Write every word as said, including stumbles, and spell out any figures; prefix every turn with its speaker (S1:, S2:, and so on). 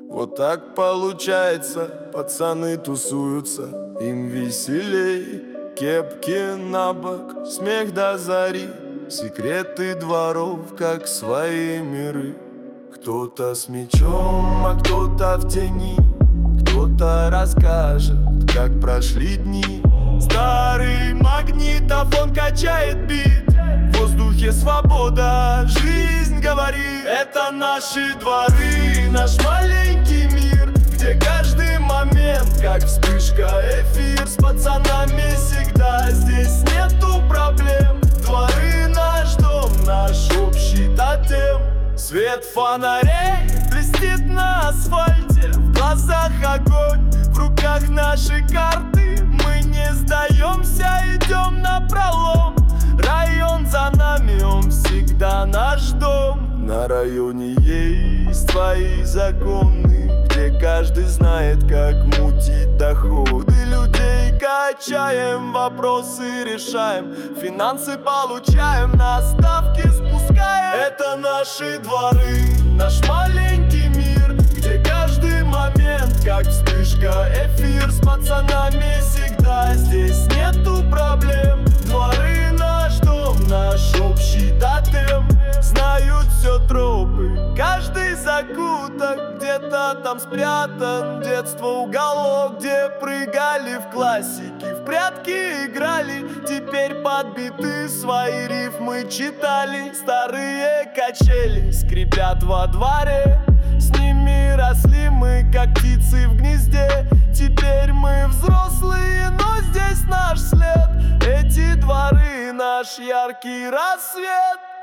S1: Вот так получается, пацаны тусуются, им веселей. Кепки на бок, смех до зари, секреты дворов, как свои миры. Кто-то с мечом, а кто-то в тени, кто-то расскажет, как прошли дни. Старый магнитофон качает бит, в воздухе свобода, жизнь говорит. Это наши дворы, наш маленький мир, где каждый момент, как вспышка, эфир. С пацанами всегда, здесь нету проблем. Дворы наш дом, наш общий тотем. Свет фонарей блестит на асфальте, в глазах огонь, в руках наши карты. Мы не сдаемся, идем напролом. Район за нами, он всегда наш дом. На районе есть свои законы, где каждый знает, как мутить доходы людей. Качаем, вопросы решаем, финансы получаем, на ставки спускаем. Это наши дворы, наш маленький мир, где каждый момент, как вспышка, эфир. С пацанами всегда, здесь нету проблем. Дворы наш дом, наш общий тотем. Знают все тропы, каждый закуток, где-то там спрятан детство, уголок, где прыгали в классики, в прятки играли. Теперь под биты свои рифмы читали. Старые качели скрипят во дворе, с ними росли мы, как птицы в гнезде. Теперь мы взрослые, но здесь наш след. Эти дворы наш яркий рассвет.